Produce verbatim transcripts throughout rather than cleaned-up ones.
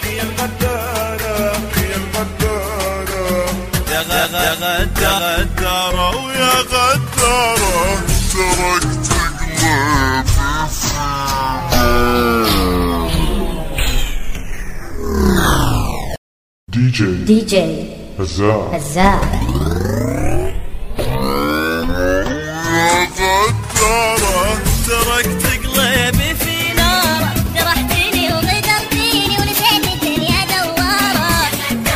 يا الغدارة يا الغدارة يا غدارة ويا غدارة تركت قلبي دي جي دي جي هزاع هزاع غدارة تركت قلبي في نار، جرحتني وغدرتني ونسيت الدنيا دوارة.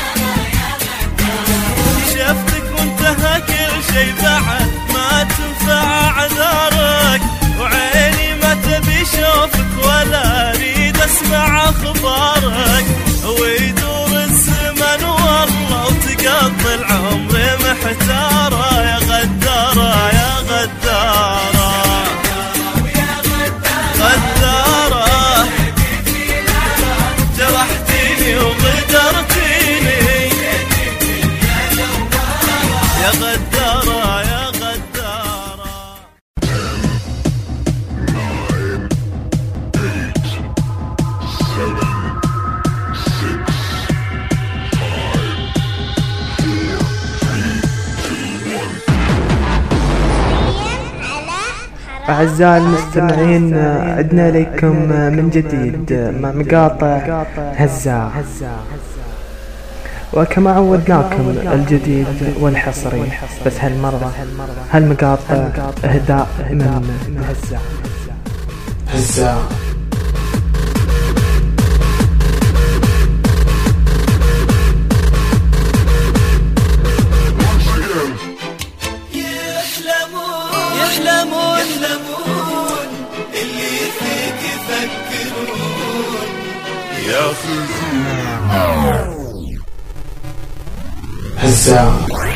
شفتك وانتهى كل شي بعد ما تنفع اعذارك، وعيني ما تبي شوفك ولا اريد اسمع اخبارك، ويدور الزمن والله وتقضي العمر محتارة يا غدارة يا غدارة غدارة جرحتيني وغدرتيني يا غدارة يا غدارة. أعزائي المستمعين، عدنا لكم من جديد مع مقاطع هزاع، وكما عودناكم الجديد والحصري، بس هالمرة هالمقاطع إهداء من هزاع هزاع. يحلمون يحلمون اللي فيك يفكرون ياخذون هزاع.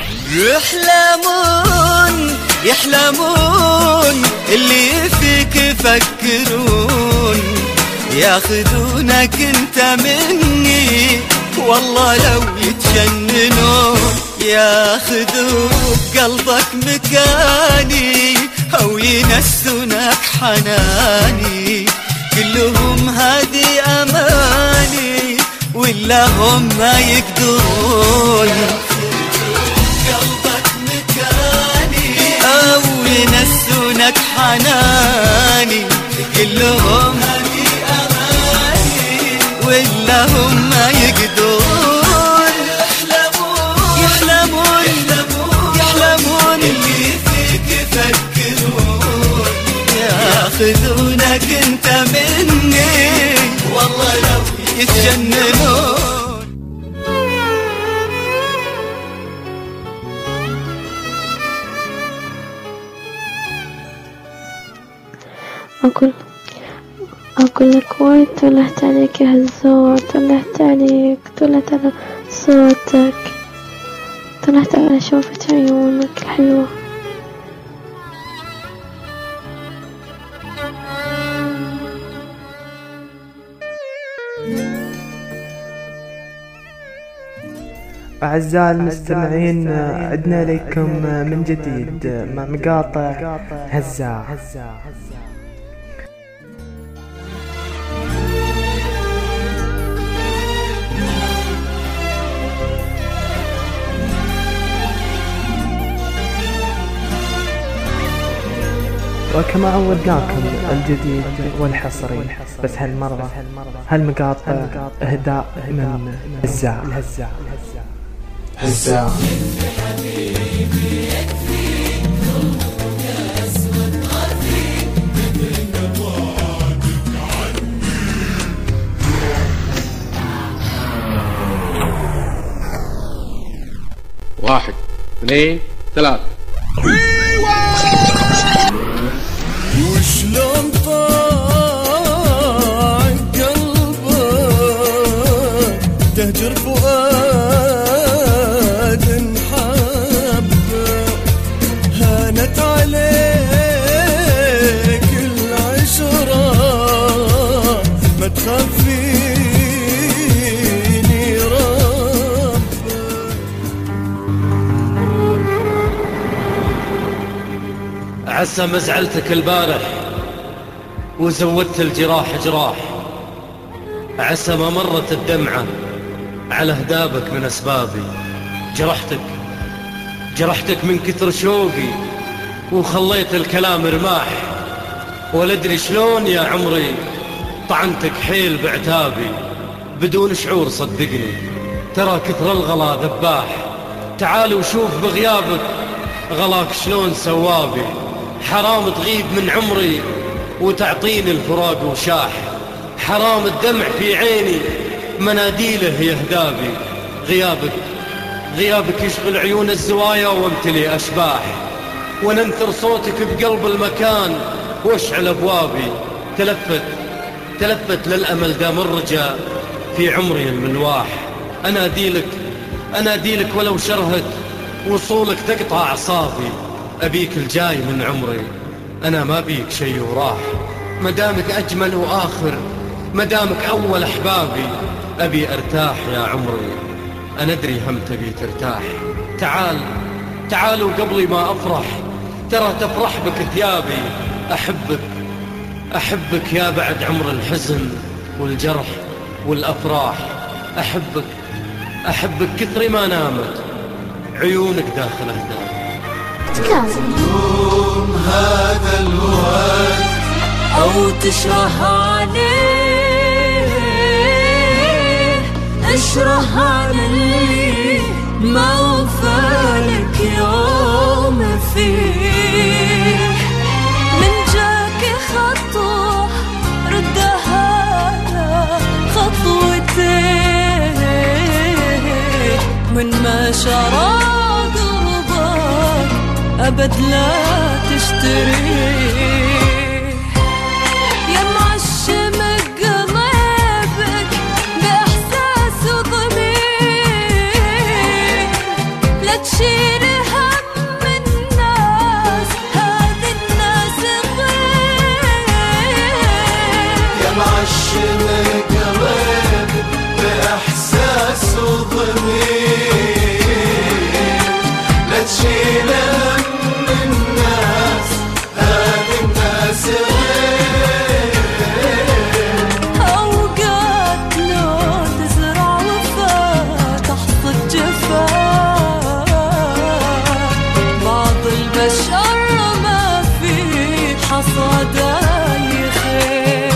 يحلمون يحلمون اللي فيك يفكرون، ياخذونك انت مني والله لو يتجننون، ياخذوك قلبك مكاني او ينسونك حناني، كلهم هذه اماني ولا هم ما يقدرون، قلبك مكاني او ينسونك حناني، كلهم هذه اماني ولا هم ما يقدرون. يحلمون يحلمون اللي فيك يفكرون، ياخذونك انت مني والله لو يتجننون. أقول أقول لك وايد طلعت عليك يا هزار، طلعت عليك، طلعت على صوتك، طلعت على شوفة عيونك الحلوة. أعزائي المستمعين، عدنا لكم من جديد مع مقاطع هزاع. وكما عودناكم الجديد والحصري، بس هالمرة هالمقاطع إهداء من هزاع هزاع. واحد اثنين ثلاث. وشلون طاع قلبك تهجر فؤاد انحب، هانت عليك العشرة ما تخافيني رب. عسى مزعلتك البارح وزودت الجراح جراح، عسى ما مرت الدمعة على هدابك من أسبابي. جرحتك جرحتك من كثر شوقي وخليت الكلام رماح، ولا أدري شلون يا عمري طعنتك حيل بعتابي بدون شعور. صدقني ترى كثر الغلا ذباح، تعال وشوف بغيابك غلاك شلون سوابي. حرام تغيب من عمري وتعطيني الفراق وشاح، حرام الدمع في عيني مناديله يهدابي. غيابك غيابك يشغل عيون الزوايا وامتلي أشباح، وننثر صوتك بقلب المكان واشعل أبوابي. تلفت تلفت للأمل دام الرجاء في عمري الملواح. أناديلك أناديلك ولو شرهت وصولك تقطع أعصابي. أبيك الجاي من عمري، أنا ما بيك شي وراح. مدامك أجمل وآخر، مدامك أول أحبابي. أبي أرتاح يا عمري، أنا أدري هم تبي ترتاح. تعال تعال وقبلي ما أفرح ترى تفرح بك ثيابي. أحبك أحبك يا بعد عمر الحزن والجرح والأفراح. أحبك أحبك كثر ما نامت عيونك داخل أهدافي. يوم هذا الوقت أو تشره عليه، اشره عليه ما وفالك يوم فيه. من جاك خطوة ردها خطوتين، من ما شرى قلبك أبد لا تشتري. يا معشم قلبك بإحساس وضمير، لا تشيل هم الناس، هذه الناس غير. يا معشم قلبك بإحساس وضمير، لا تشيل هم الناس، هذه الناس غير. أوقات لو تزرع وفاة تحصد جفاء، بعض البشر ما في حصاده يخير.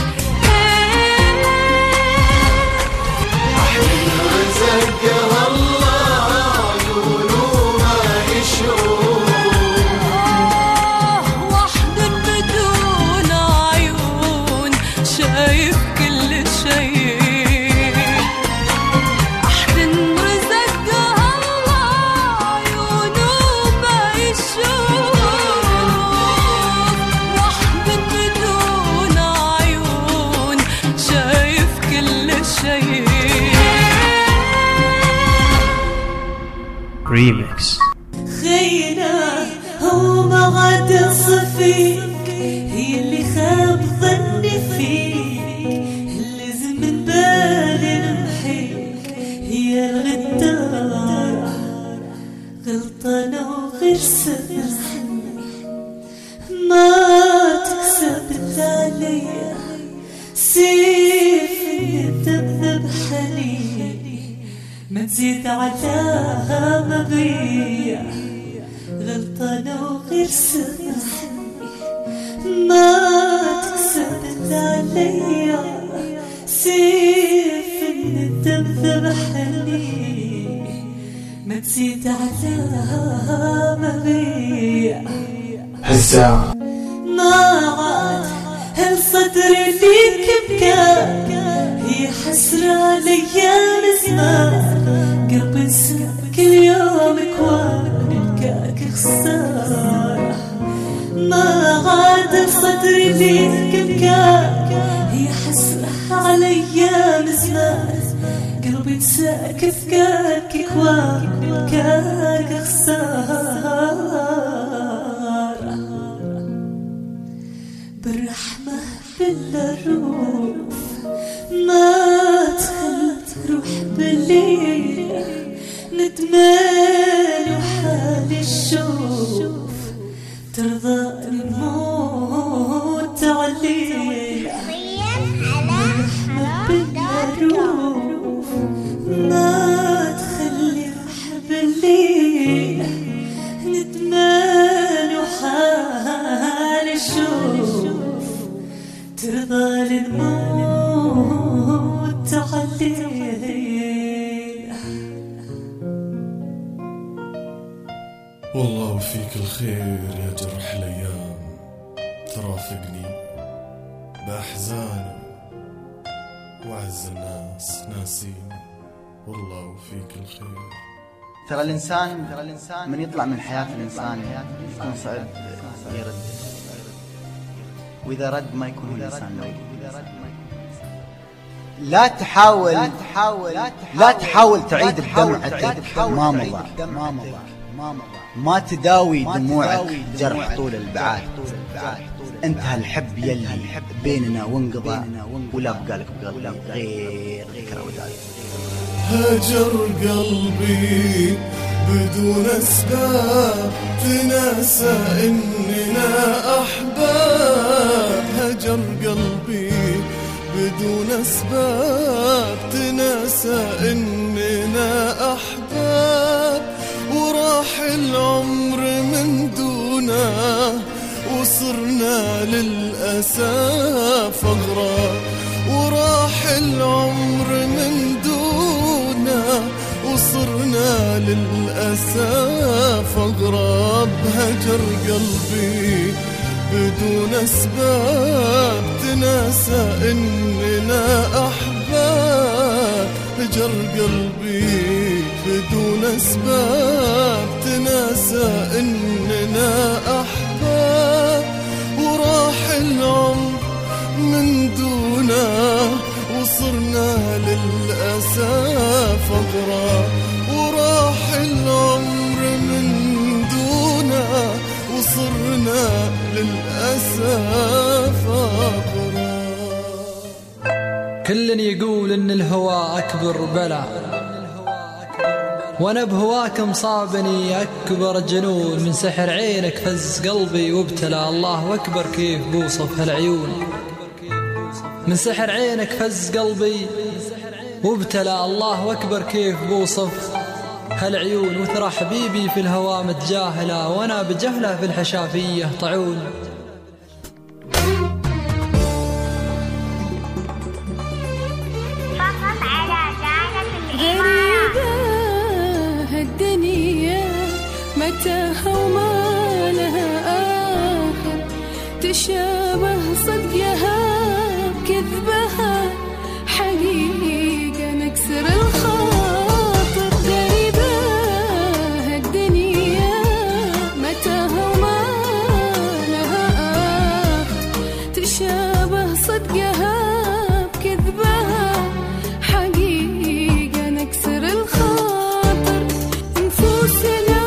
أحلى رزق الله عيونه ما يشوف، واحد بدون عيون شايف كل شيء. أحد رزقها الله عيونه ما يشوف، واحد بدون عيون شايف كل شيء. Remix. خينا هو ما غاد صفيك، هي اللي خاب ظني فيك، اللي زمن بالي نمحيك هي الغدارة. غلطانة وغير سامحني، ما تكسبت عليا سيف تذبذب حنيني، ما تزيد علىها ما بيا. غلطانة وغير سامحني، ما تكسبت عليا سيف تذبذب حنيني، ما تزيد علىها ما بيا. الساعة ما عاد هالصدر ليك بكاك، هي حسرة لأيام زمان. قلبي انسى كل يوم كوان بكاك خسارة. ما عاد هالصدر ليك بكاك، هي حسرة على أيام زمان. قلبي انساك بكاك كوان بكاك خسارة. بالرحمة بالروف ما تخلت روح بالليل، ندمان وحالي الشوف ترضى الموت عليها. بالرحمة بالروف الليل. والله وفيك الخير يا جرح الأيام ترافقني بأحزاني وأعز الناس ناسيني. والله وفيك الخير. ترى الإنسان من يطلع من حياة الإنسان يكون صعب يرد، وإذا رد ما يكون الإنسان له. لا تحاول لا تحاول تعيد بدمعتك ما مضى، ما تداوي دموعك جرح طول البعاد. انتهى الحب يلي بيننا وانقضى، ولا بقالك بقلبي غير ذكرى وداد. هجر قلبي بدون أسباب تناسى إننا أحباب. هجر قلبي بدون أسباب تناسى إننا أحباب. وراح العمر من دونه وصرنا للأسف أغراب. وراح العمر من دونه وصرنا للأسف أغراب. هجر قلبي بدون أسباب تناسى إننا أحباب. هجر قلبي بدون أسباب تناسى إننا أحباب. وراح العمر من دونه وصرنا للأسف أغراب. وراح العمر من دونه وصرنا للأسف أغراب. كل يقول إن الهوى أكبر بلا، وانا بهواك مصابني اكبر جنون. من سحر عينك فز قلبي وابتلى، الله اكبر كيف بوصف هالعيون. من سحر عينك فز قلبي وابتلى، الله اكبر كيف بوصف هالعيون. وترى حبيبي في الهوى متجاهله، وانا بجهله في الحشافيه طعون. متاهة وما لها آخر، تشابه صدقها بكذبها، حقيقة نكسر الخاطر. غريبة هالدنيا متاهة وما لها آخر، تشابه صدقها بكذبها، حقيقة نكسر الخاطر. نفوسنا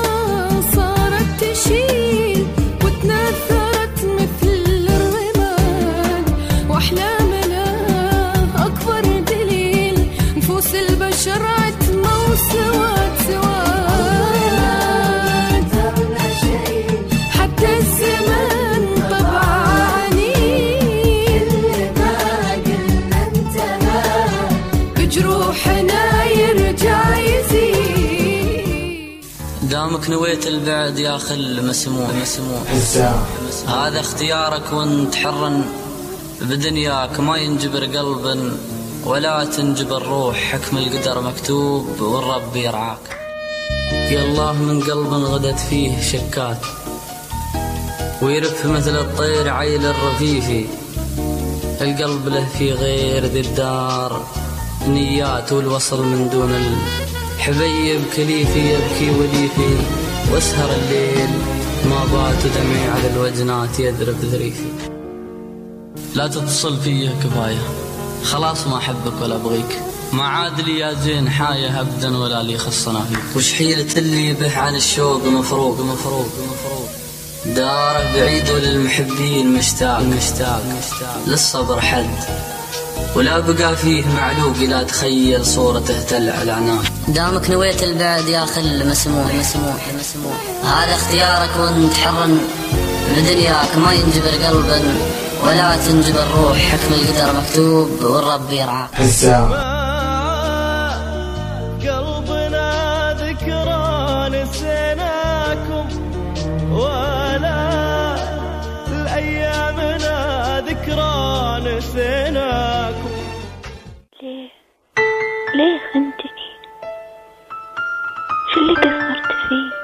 تشيل وتنثرت مثل الرماد، واحلامنا اكبر دليل. نفوس البشر عتمة وسواد سواد، حتى الزمن طبع عنيد. ما قلنا انتهى بجروحنا يرجع يزيد. دامك نويت البعد يا خل مسموح مسموح هذا اختيارك وانت حرا بدنياك. ما ينجبر قلبا ولا تنجبر روح، حكم القدر مكتوب والرب يرعاك. يا الله من قلب غدت فيه شكات، ويرف مثل الطير عيل الرفيفي. القلب له في غير ذي الدار نيات، والوصل من دون ال حبيب كليفي يبكي وليفي. واسهر الليل ما بات دمعي على الوجنات يذرب ذريفي. لا تتصل فيه كفاية، خلاص ما أحبك ولا أبغيك. ما عاد لي يا زين حاية أبدا ولا لي خصنا فيك. وش حيلة اللي به عن الشوق مفروق مفروق مفروق. داره بعيد وللمحبين مشتاق مشتاق للصبر حد، ولا بقى فيه معلوق لا تخيل صورته تلع العنان. دامك نويت البعد يا خل مسموح مسموح مسموح هذا اختيارك وانت حرا بدنياك. ما ينجبر قلبا ولا تنجبر روح، حكم القدر مكتوب والرب يرعاك. قلبنا ذكرى نسيناكم، ولا الأيامنا ذكرى نسيناكم. ليه ليه خنتني؟ شو اللي قصرت فيه؟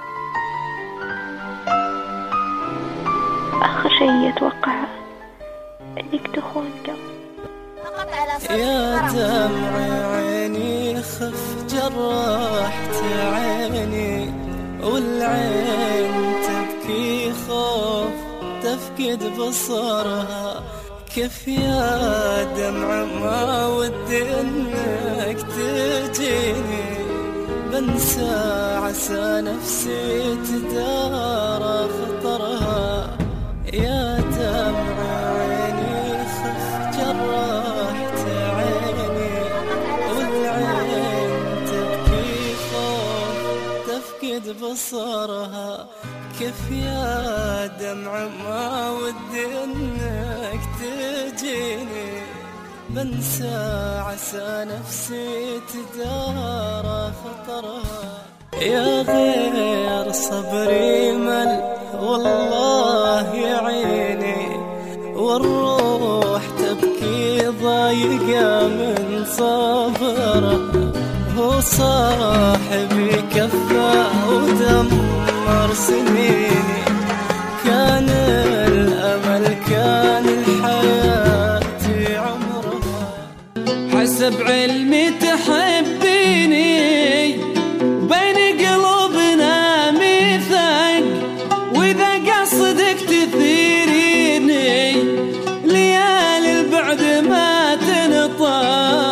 آخر شي أتوقع إنك تخون قلبي. يا دمع عيني خف جرحت عيني، والعين تبكي خوف تفقد بصرها. كيف يا دمع ما ودي انك تجيني، بنسى عسى نفسي تدارى خطرها. يا دمع عيني خف جرحت عيني، والعين تبكي خوف تفقد بصرها. كيف يا دمع ما ودي انك تجيني، بنسى عسى نفسي تدارى خطرها. يا غير صبري مل والله يعيني، والروح تبكي ضايقة من صبره. هو صاحبي كفى ودمر سنيني، كان الأمل كان الحياة عمرها. حسب علمي تحبيني، بين قلوبنا ميثاق، وإذا قصدك تثيريني ليالي البعد ما تنطاق.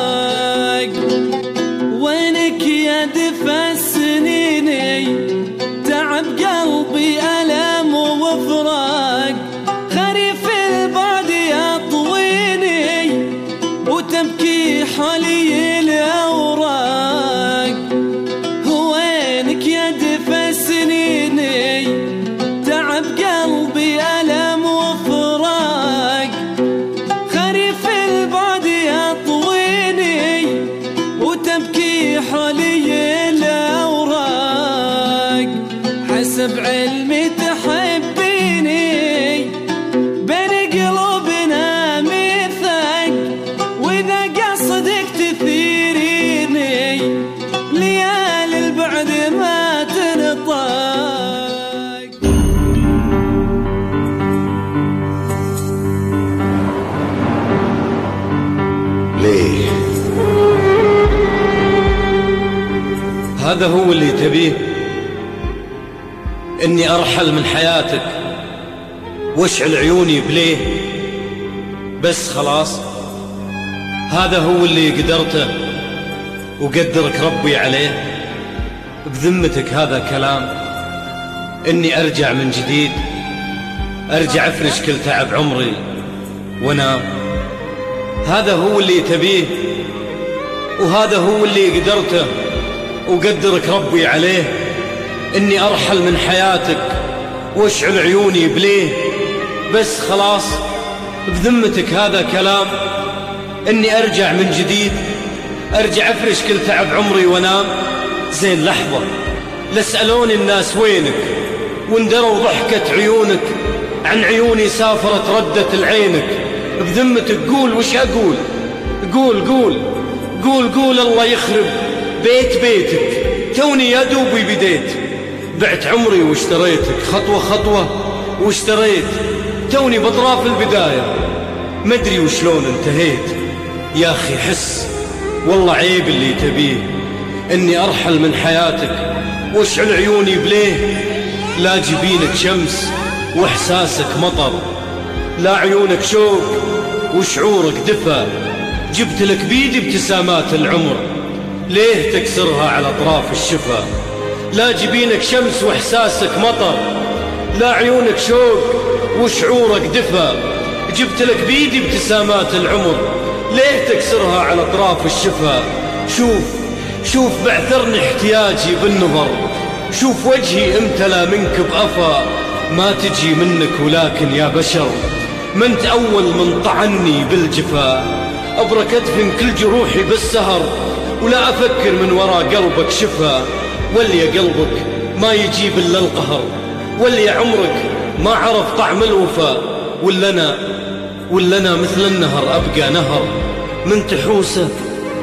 وينك يا دفى السنيني، تعب قلبي ألم وفراق. خريف البعد يطويني، وتبكي حولي الأوراق. وينك يا دفى السنيني، تعب قلبي ألم وفراق. خريف البعد يطويني، وتبكي حولي الأوراق. حسب علمي تحبيني، بين قلوبنا ميثاق، وإذا قصدك تثيريني ليالي البعد ما تنطاق. ليه؟ هذا هو اللي تبيه؟ إني أرحل من حياتك واشعل عيوني بليه؟ بس خلاص هذا هو اللي قدرته وقدرك ربي عليه؟ بذمتك هذا كلام؟ إني أرجع من جديد، أرجع أفرش كل تعب عمري وأنام؟ هذا هو اللي تبيه؟ وهذا هو اللي قدرته وقدرك ربي عليه؟ إني أرحل من حياتك واشعل عيوني بليه؟ بس خلاص بذمتك هذا كلام؟ إني أرجع من جديد، أرجع أفرش كل تعب عمري وأنام؟ زين لحظة، لسألوني الناس وينك، واندروا ضحكة عيونك، عن عيوني سافرت ردت العينك. بذمتك قول وش أقول؟ قول قول قول قول الله يخرب بيت بيتك، توني يا دوبي بديت، بعت عمري واشتريتك خطوة خطوة واشتريت، توني بطراف البداية مدري وشلون انتهيت. يا أخي حس والله عيب اللي تبيه، إني أرحل من حياتك واشعل عيوني بليه؟ لا جبينك شمس وإحساسك مطر، لا عيونك شوق وشعورك دفى، جبت لك بيدي ابتسامات العمر، ليه تكسرها على أطراف الشفا؟ لا جبينك شمس وإحساسك مطر، لا عيونك شوق وشعورك دفى، جبت لك بيدي ابتسامات العمر، ليه تكسرها على أطراف الشفا؟ شوف شوف بعثرني احتياجي بالنظر، شوف وجهي امتلى منك بأفا، ما تجي منك ولكن يا بشر ما انت أول من طعني بالجفا. أبرك أدفن كل جروحي بالسهر، ولا أفكر من وراء قلبك شفا، ولي قلبك ما يجيب إلا القهر، ولي عمرك ما عرف طعم الوفا، ولا أنا ولا أنا مثل النهر أبقى نهر من تحوسه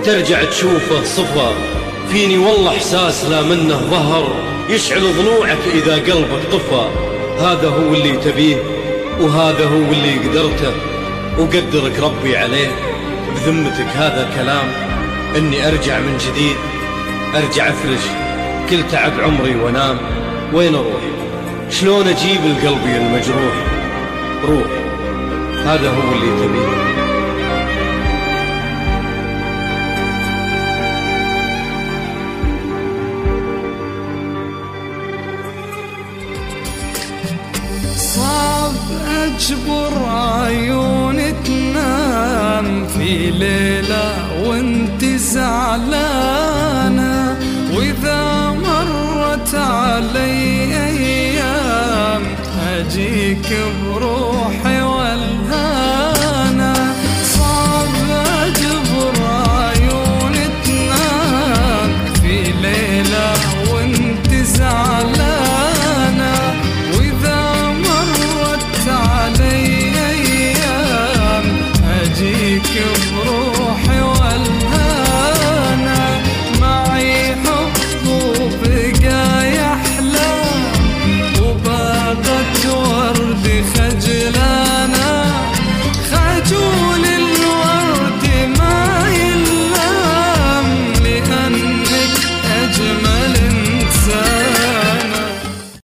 ترجع تشوفه صفا. فيني والله إحساس لا منه ظهر، يشعل ضلوعك إذا قلبك طفى. هذا هو اللي تبيه وهذا هو اللي قدرته، وقدرك ربي عليه. بذمتك هذا كلام إني أرجع من جديد، أرجع أفرش كل تعب عمري وانام. وين أروح؟ شلون أجيب لقلبي المجروح؟ روح، هذا هو اللي تبيه. صعب أجبر عيوني تنام في ليلة وانت زعلانة، وإذا مرت علي أيام أجيك